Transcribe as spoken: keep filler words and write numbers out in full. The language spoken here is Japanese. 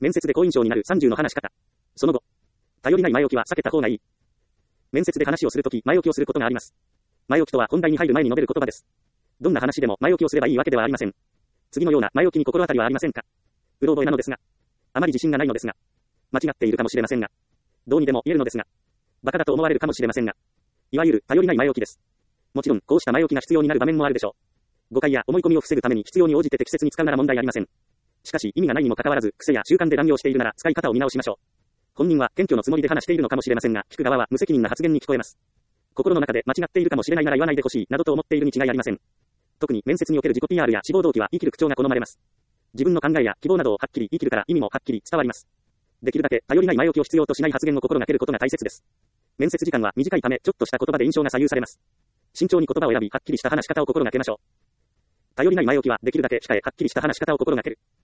面接で好印象になるさんじゅうの話し方。その後。頼りない前置きは避けた方がいい。面接で話をするとき、前置きをすることがあります。前置きとは本題に入る前に述べる言葉です。どんな話でも前置きをすればいいわけではありません。次のような前置きに心当たりはありませんか？うろ覚えなのですが。あまり自信がないのですが。間違っているかもしれませんが。どうにでも言えるのですが。馬鹿だと思われるかもしれませんが。いわゆる頼りない前置きです。もちろん、こうした前置きが必要になる場面もあるでしょう。誤解や思い込みを防ぐために必要に応じて適切に使うなら問題ありません。しかし、意味がないにもかかわらず、癖や習慣で乱用しているなら、使い方を見直しましょう。本人は謙虚のつもりで話しているのかもしれませんが、聞く側は無責任な発言に聞こえます。心の中で間違っているかもしれないなら言わないでほしい、などと思っているに違いありません。特に面接における自己 ピーアール や志望動機は生きる口調が好まれます。自分の考えや希望などをはっきり言い切るから意味もはっきり伝わります。できるだけ頼りない前置きを必要としない発言を心がけることが大切です。面接時間は短いため、ちょっとした言葉で印象が左右されます。慎重に言葉を選び、はっきりした話し方を心がけましょう。頼りない前置きはできるだけ控え、はっきりした話し方を心がける。